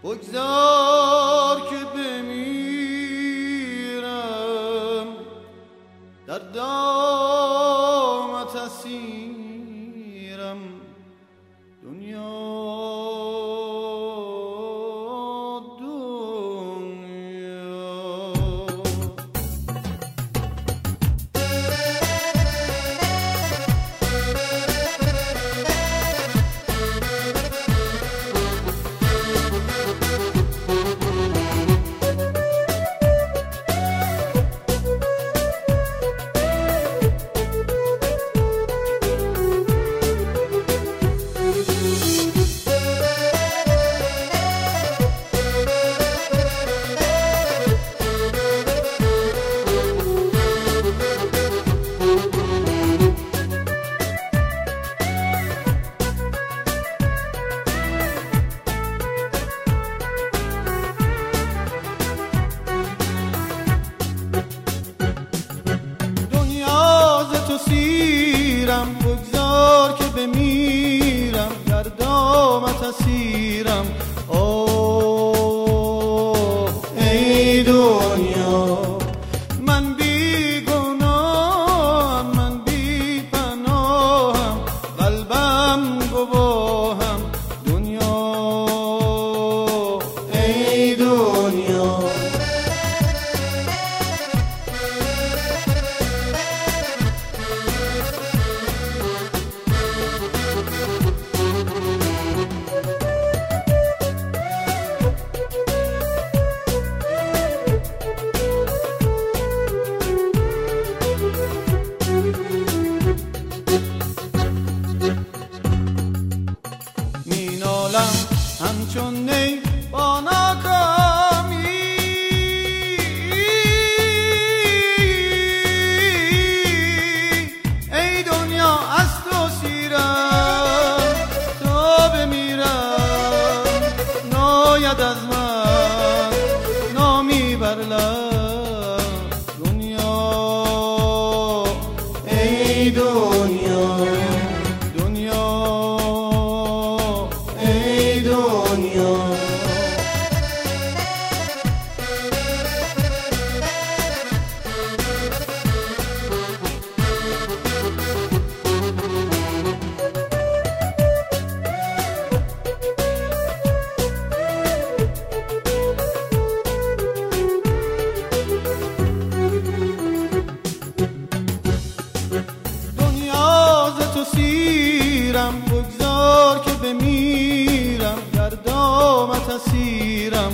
بگذار که بمیرم در دامت اسیرم دنیا سیرم بگذار که بمیرم در دامت اسیرم اوه ای دنیا من بی گناهم من بی پناهم قلبم گواهم دنیا ای دنیا همچون نی با ناکامی ای دنیا از تو سیرم تا بمیرم ناید از من نامی بر لب دنیا ای دنیا سیرم بگذار که بمیرم در دامت اسیرم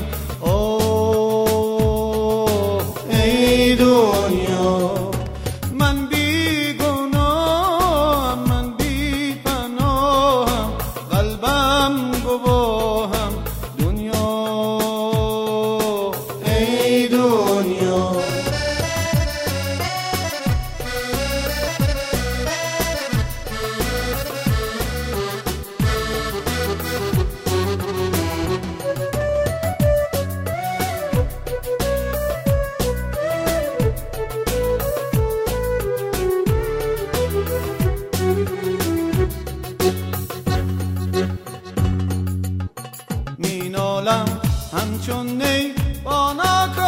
اوه ای دنیا من بی گناهم من بی پناهم قلبم گواهم دنیا ای دنیا همچون نی با ناکامی